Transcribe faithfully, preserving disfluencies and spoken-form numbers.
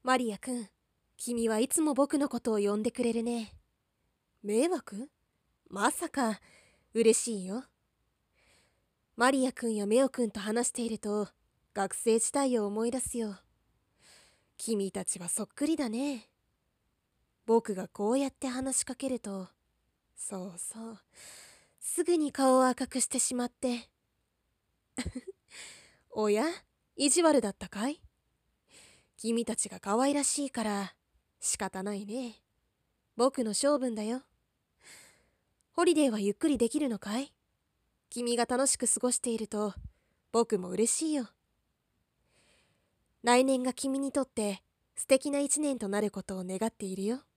マリアくん、君はいつも僕のことを呼んでくれるね。迷惑？まさか。嬉しいよ。マリアくんやメオくんと話していると学生時代を思い出すよ。君たちはそっくりだね。僕がこうやって話しかけると、そうそう、すぐに顔を赤くしてしまって。おや、意地悪だったかい？君たちが可愛らしいから仕方ないね。僕の性分だよ。ホリデーはゆっくりできるのかい？君が楽しく過ごしていると僕も嬉しいよ。来年が君にとって素敵な一年となることを願っているよ。